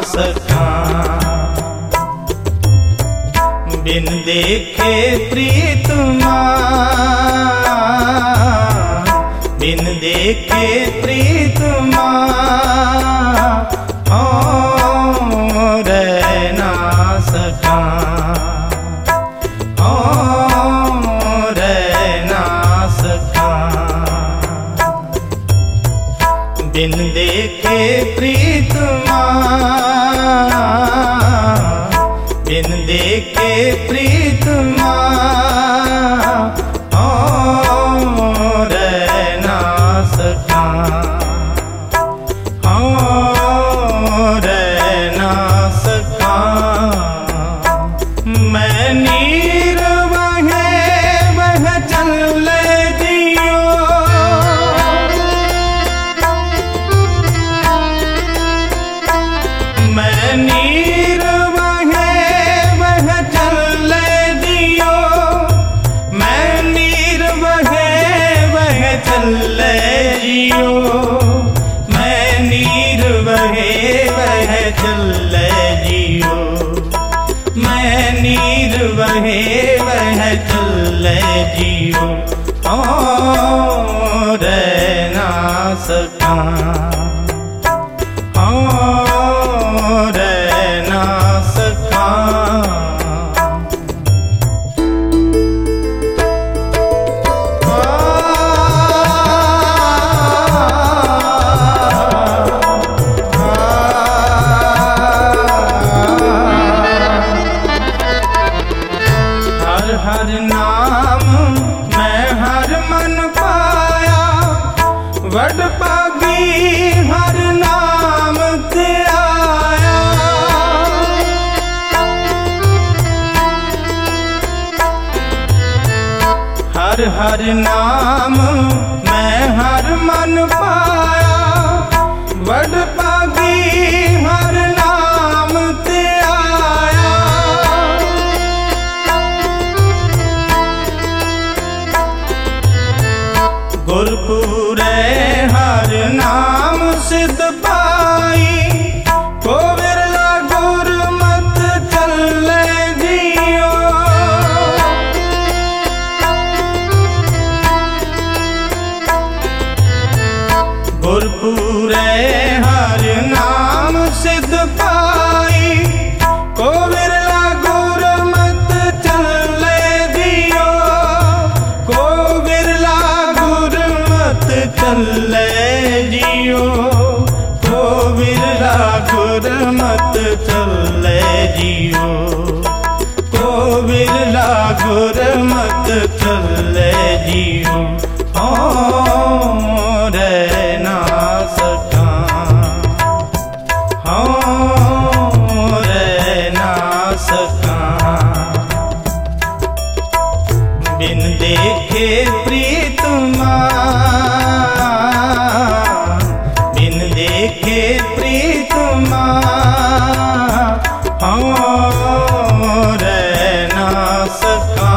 सका। बिन देखे प्रीतमा, बिन देखे प्रीतमा रह ना सका, रह ना सका। बिन देखे प्रीतमा, बिन देखे प्रीतमा रह ना सका, रह ना सका। मैं नीर बहे बह चल दियो, मैं नीर बहे बह चल दियो, मैं नीर बहे बह चल जियो, मैं नीर बहे बह चल जियो, मैं नीर बहे बह चल जियो रह ना सका, रह ना सका। हर हर नाम मैं हर मन पाया, वड पागी हर नाम ते आया। हर हर नाम मैं हर मन पाया, वड पागी हर नाम ते आया। गुरपुरे हर नाम सिद्ध पाई, को बिरला गुरमत चल जियो। गुरपुरे हर नाम सिद्ध पाई, को बिरला गुरमत चल जियो, को बिरला गुरमत चल जियो, को बिरला गुरमत चल जियो, को बिरला गुरमत चल जियो रह ना सका, रह ना सका। बिन देखे प्रीतमा, बिन देखे प्रीतमा रह ना सका।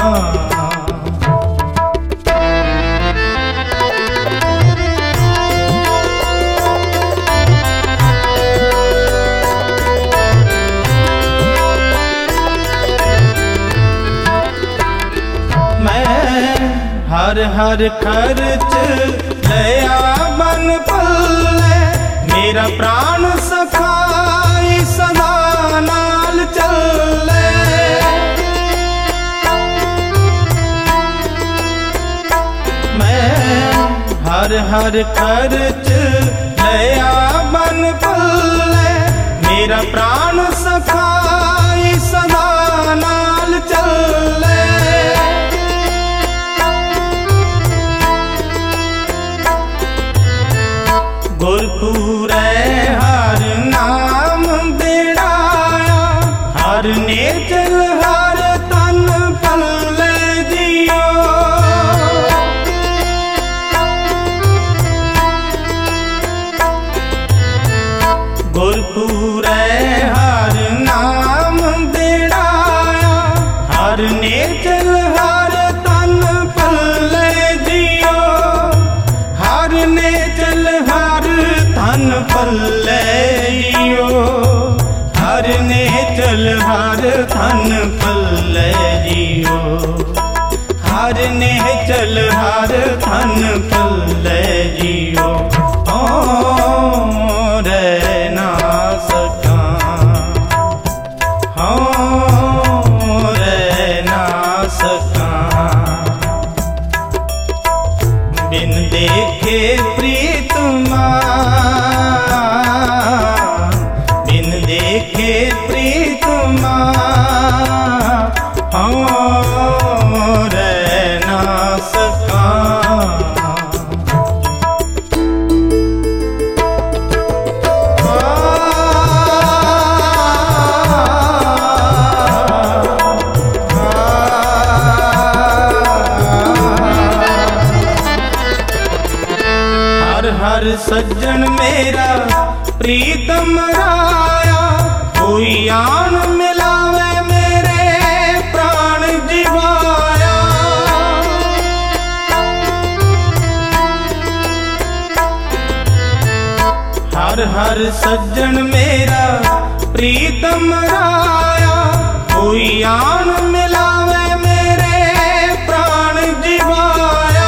हर हर खर्च लया बन पल्ले, मेरा प्राण सखाई सदा नाल चले। मैं हर हर खर्च लया बन पल्ले, मेरा प्राण सखाई सदा नाल चले। गुरपुरे हर नाम बेड़ाया, हर नेचल हर तन पल दियो। गुरपुरे हर नाम बेड़ाया, हर नेचल हर तन पल दियो, हर नेचल हर तन पल लियो। हर ने चल हर थन पल्ले जियो, हर ने चल हर थन पल्ले जियो। ओ रह ना सका, हो रह ना सका, बिन देखे प्रीतमा, बिन देखे प्रीतमा, हो रह ना सका। हर सज्जन मेरा प्रीतम राया, कोई आन मिलावे मेरे प्राण जिवाया। हर हर सज्जन मेरा प्रीतम राया, कोई आन मिलावे मेरे प्राण जिवाया।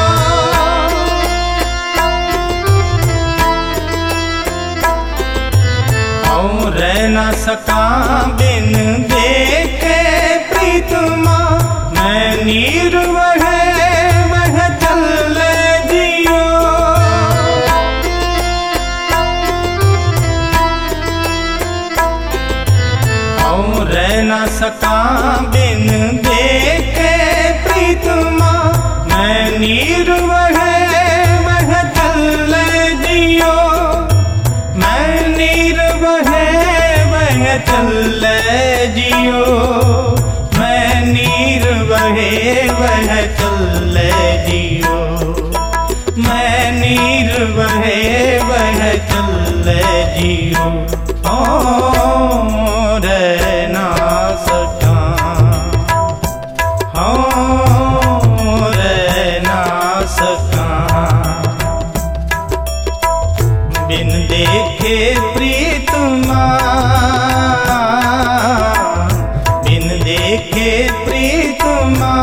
रह न सका बिन देखे प्रीतमा, मैं नीर वह चल जियो। रह न सका बिन देखे प्रीतमा, मैं नीर वह चल जियो। मैं नीर वह चल जियो, मैं नीर वह चल जियो, मैं नीर वह चल जियो। ओ रह ना सका, हो रह ना सका, बिन देखे प्रीतमा, बिन देखे प्रीतमा,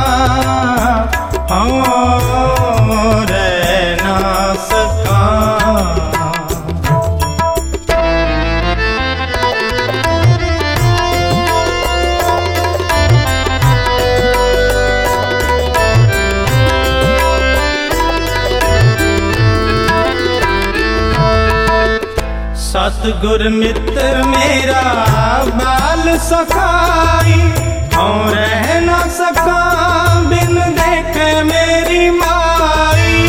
हो रह ना सका। सतगुर मित्र मेरा बाल सखाई, हों रह न सका बिन देखे मेरी माई।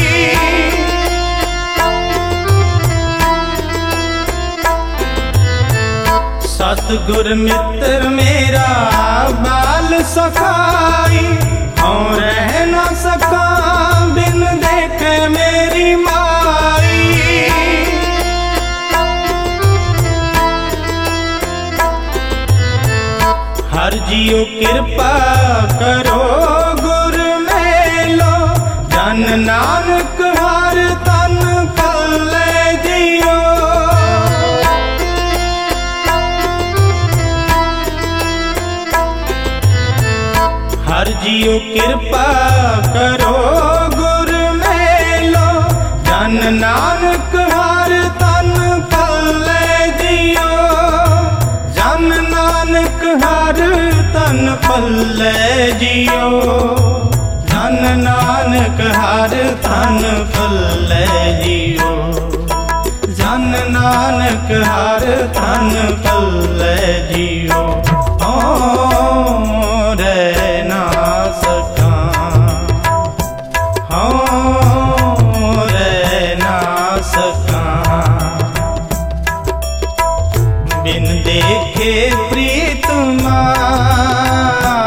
सतगुर मित्र मेरा बाल सखाई, हों रह न सका बिन देखे मेरी माई। हर जियो कृपा करो गुर मेलो, जन नानक हर तन पल्ले जियो। हर जियो कृपा करो गुर मेलो, जन नानक हर तन पल्ले जियो। जन नानक हर तन पल्ले जियो, जन नानक हर तन पल्ले जियो, जन नानक हर तन पल्ले जियो। ओ रह ना सका, हो रह ना सका, बिन देखे प्रीतमा।